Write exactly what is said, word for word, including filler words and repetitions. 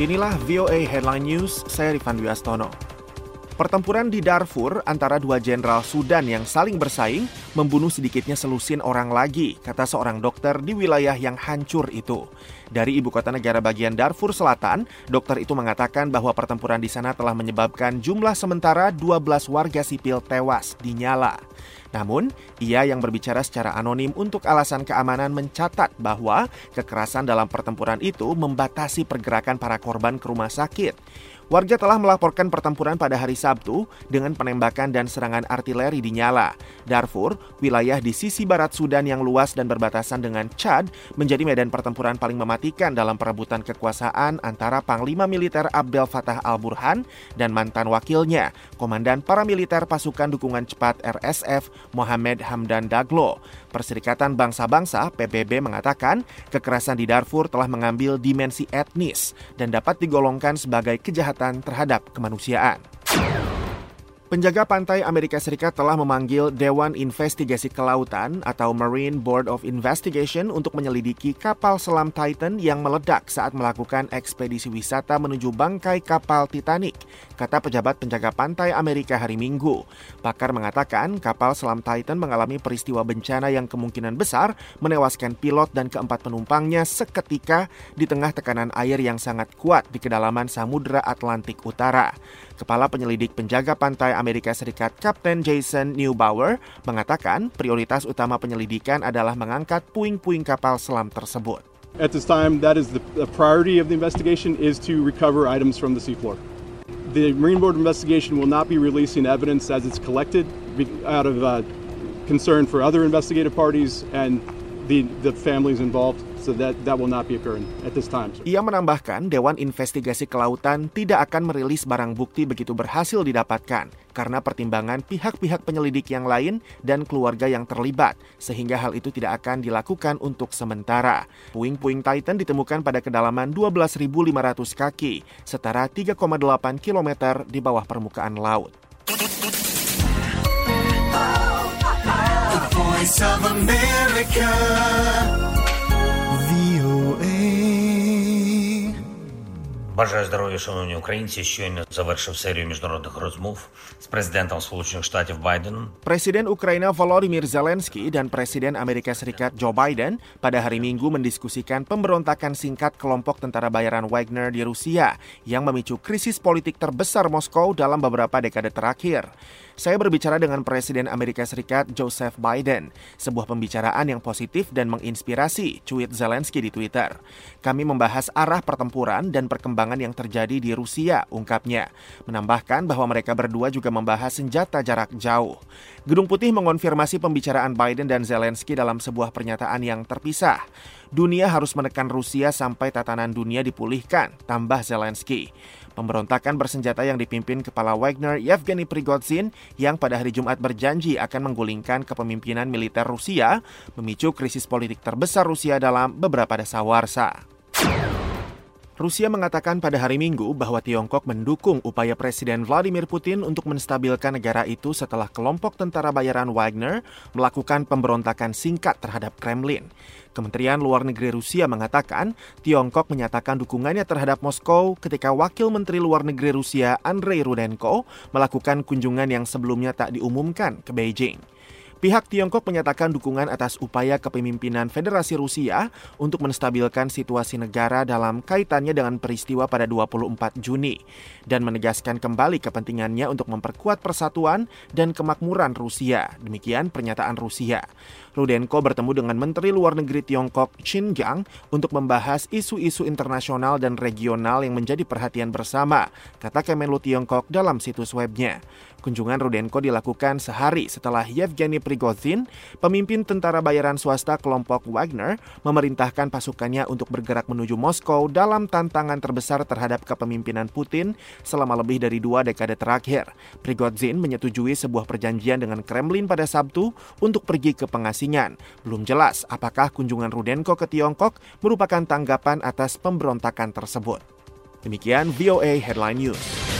Inilah V O A Headline News, saya Rifan Dwi Astono. Pertempuran di Darfur antara dua jenderal Sudan yang saling bersaing membunuh sedikitnya selusin orang lagi, kata seorang dokter di wilayah yang hancur itu. Dari ibu kota negara bagian Darfur Selatan, dokter itu mengatakan bahwa pertempuran di sana telah menyebabkan jumlah sementara dua belas warga sipil tewas dinyala. Namun, ia yang berbicara secara anonim untuk alasan keamanan mencatat bahwa kekerasan dalam pertempuran itu membatasi pergerakan para korban ke rumah sakit. Warga telah melaporkan pertempuran pada hari Sabtu dengan penembakan dan serangan artileri dinyala. Darfur, wilayah di sisi barat Sudan yang luas dan berbatasan dengan Chad, menjadi medan pertempuran paling mematikan dalam perebutan kekuasaan antara Panglima Militer Abdel Fattah al-Burhan dan mantan wakilnya, Komandan Paramiliter Pasukan Dukungan Cepat R S F, Mohamed Hamdan Daglo. Perserikatan Bangsa-Bangsa P B B mengatakan kekerasan di Darfur telah mengambil dimensi etnis dan dapat digolongkan sebagai kejahatan terhadap kemanusiaan. Penjaga pantai Amerika Serikat telah memanggil Dewan Investigasi Kelautan atau Marine Board of Investigation untuk menyelidiki kapal selam Titan yang meledak saat melakukan ekspedisi wisata menuju bangkai kapal Titanic, kata pejabat penjaga pantai Amerika hari Minggu. Pakar mengatakan kapal selam Titan mengalami peristiwa bencana yang kemungkinan besar menewaskan pilot dan keempat penumpangnya seketika di tengah tekanan air yang sangat kuat di kedalaman Samudra Atlantik Utara. Kepala penyelidik penjaga pantai Amerika Serikat Kapten Jason Neubauer mengatakan prioritas utama penyelidikan adalah mengangkat puing-puing kapal selam tersebut. At this time, that is the, the priority of the investigation is to recover items from the seafloor. The Marine Board investigation will not be releasing evidence as it's collected out of uh, concern for other investigative parties and the the families involved. So that that will not be occurring at this time. Ia menambahkan Dewan Investigasi Kelautan tidak akan merilis barang bukti begitu berhasil didapatkan karena pertimbangan pihak-pihak penyelidik yang lain dan keluarga yang terlibat, sehingga hal itu tidak akan dilakukan untuk sementara. Puing-puing Titan ditemukan pada kedalaman dua belas ribu lima ratus kaki, setara tiga koma delapan kilometer di bawah permukaan laut. The Voice of America. Бажаю здоров'я, шановні українці. Щойно завершив серію міжнародних розмов з президентом Сполучених Штатів Байденом. Presiden Ukraina Volodymyr Zelensky dan Presiden Amerika Serikat Joe Biden pada hari Minggu mendiskusikan pemberontakan singkat kelompok tentara bayaran Wagner di Rusia yang memicu krisis politik terbesar Moskow dalam beberapa dekade terakhir. Saya berbicara dengan Presiden Amerika Serikat Joseph Biden, sebuah pembicaraan yang positif dan menginspirasi, cuit Zelensky di Twitter. Kami membahas arah pertempuran dan perkembangan yang terjadi di Rusia, ungkapnya. Menambahkan bahwa mereka berdua juga membahas senjata jarak jauh. Gedung Putih mengonfirmasi pembicaraan Biden dan Zelensky dalam sebuah pernyataan yang terpisah. Dunia harus menekan Rusia sampai tatanan dunia dipulihkan, tambah Zelensky. Pemberontakan bersenjata yang dipimpin Kepala Wagner Yevgeny Prigozhin yang pada hari Jumat berjanji akan menggulingkan kepemimpinan militer Rusia, memicu krisis politik terbesar Rusia dalam beberapa dasawarsa. Rusia mengatakan pada hari Minggu bahwa Tiongkok mendukung upaya Presiden Vladimir Putin untuk menstabilkan negara itu setelah kelompok tentara bayaran Wagner melakukan pemberontakan singkat terhadap Kremlin. Kementerian Luar Negeri Rusia mengatakan Tiongkok menyatakan dukungannya terhadap Moskow ketika Wakil Menteri Luar Negeri Rusia Andrei Rudenko melakukan kunjungan yang sebelumnya tak diumumkan ke Beijing. Pihak Tiongkok menyatakan dukungan atas upaya kepemimpinan Federasi Rusia untuk menstabilkan situasi negara dalam kaitannya dengan peristiwa pada dua puluh empat Juni dan menegaskan kembali kepentingannya untuk memperkuat persatuan dan kemakmuran Rusia. Demikian pernyataan Rusia. Rudenko bertemu dengan Menteri Luar Negeri Tiongkok Qin Gang untuk membahas isu-isu internasional dan regional yang menjadi perhatian bersama, kata Kemenlu Tiongkok dalam situs webnya. Kunjungan Rudenko dilakukan sehari setelah Yevgeny Prigozhin, pemimpin tentara bayaran swasta kelompok Wagner, memerintahkan pasukannya untuk bergerak menuju Moskow dalam tantangan terbesar terhadap kepemimpinan Putin selama lebih dari dua dekade terakhir. Prigozhin menyetujui sebuah perjanjian dengan Kremlin pada Sabtu untuk pergi ke pengasingan. Belum jelas apakah kunjungan Rudenko ke Tiongkok merupakan tanggapan atas pemberontakan tersebut. Demikian V O A Headline News.